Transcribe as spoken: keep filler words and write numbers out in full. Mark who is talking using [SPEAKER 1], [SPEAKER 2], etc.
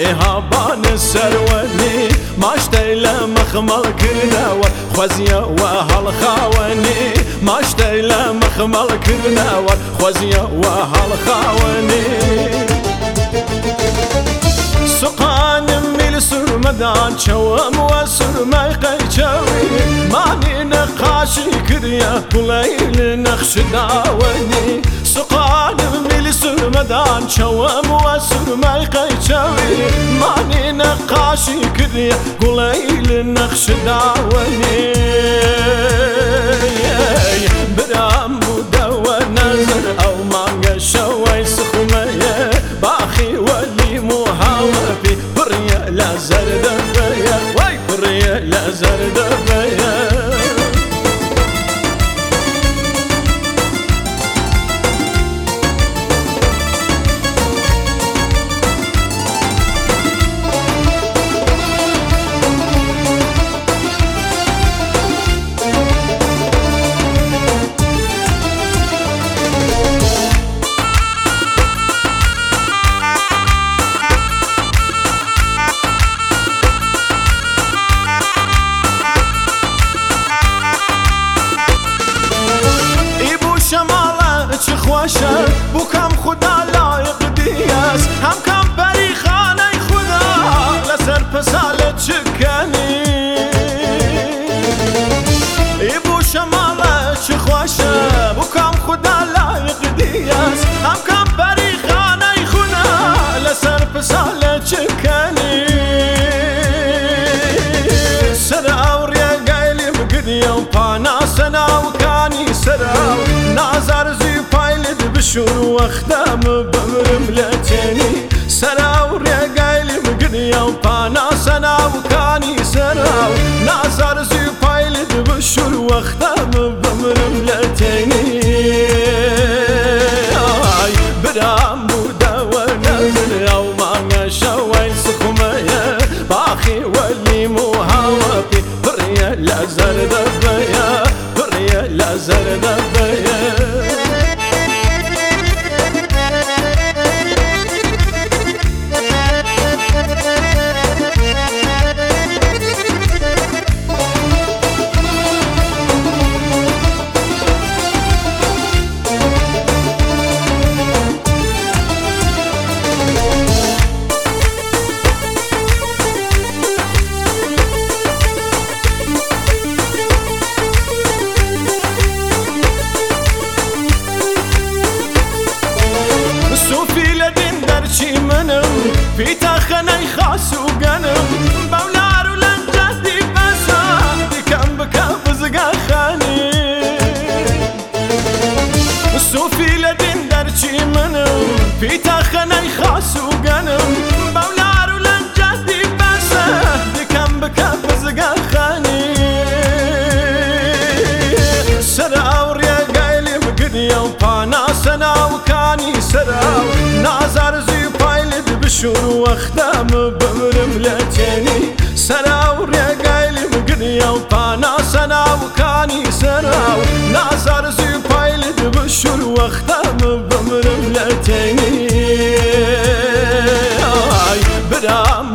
[SPEAKER 1] إهابان السروني ماشتي لمخمل كرناوة خوزيا وهالخاوني ماشتي لمخمل كرناوة خوزيا وهالخاوني سقان ميل سرمدان شوام وسرمي قيشاوي ماني نقاشي كريا كليل نخش داوني سقان ميل سرمدان شوام وسرمي قيشاوي ماني نقاشي كريا كليل نخش داوني برام ودوا نظر او مانجا شوي سخمية باخي ولي مهاوبي بريا لا زرد بيا واي بريا لا زرد بيا چه خوشه بو کم خدا لایق دیاس هم کم بری خانه خدا لسر پسال چکنی ای بو شماله چه خوشه بو کم خدا لایق دیاس هم کم بری خانه خدا لسر پسال چکنی سر آوریا گایلی بگدیا و پانا سنا و کانی سراو نازار زی بشور وختم بمرم لتني سراو رجالي مقنيا وبانا سنا وكاني سراو نازار زي بايلد بشور وختم بمرم لتني برام بودا ونزل او ما شوين سخمية باخي ولي مهاوبي بريا لا زرد بيا بريا لا زرد بيا في تخني خاص وقنم بولار ولنجهدي بسا بكم بكم زقا خاني الصوفي لدين درشي منم في تخني خاص وقنم بولار ولنجهدي بسا بكم بكم زقا خاني سراو ريقايلي مقديا وبانا سنا وكاني سراو نازار زي بشور وختم بمرم لتني سراو رجالي مقنيا وبانا سنا وكاني سراو نازار زي بايلد بشور وختم بمرم لتني برام